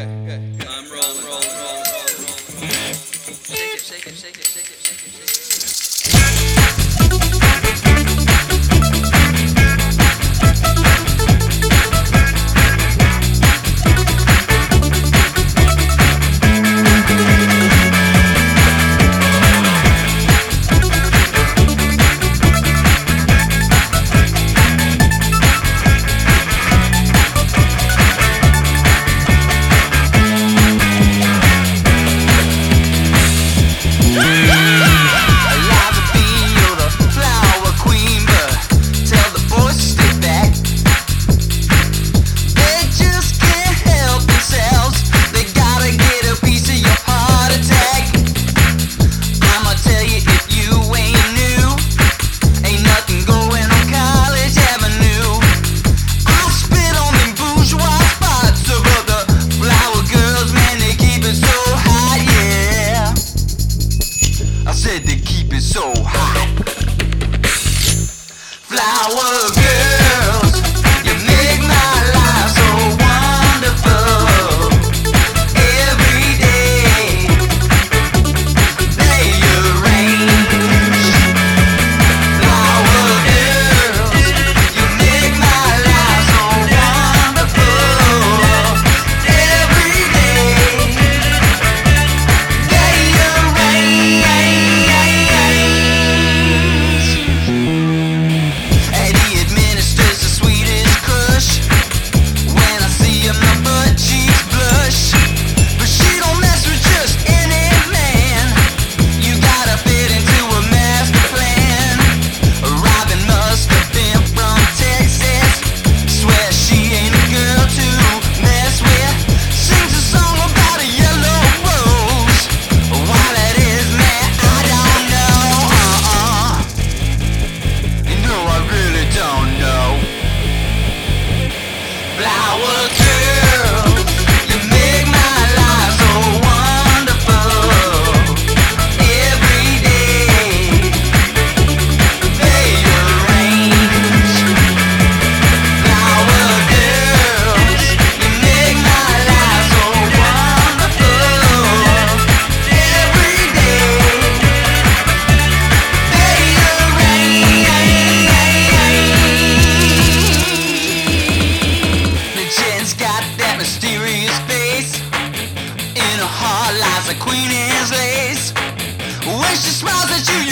I'm rolling. Shake it, shake it, shake it, shake it, shake it. They keep it so hot. Flower girls, you make my life so wonderful. Every day they arrange. Flower girls, you make my life so wonderful. Every day they arrange. Mysterious face, in her heart lies a queen in lace. When she smiles at you,